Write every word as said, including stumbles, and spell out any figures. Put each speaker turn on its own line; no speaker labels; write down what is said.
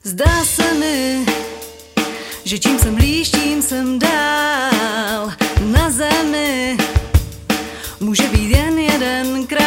Zdá se mi, že čím jsem blíž, tím jsem dál. Na zemi může být jen jeden kraj.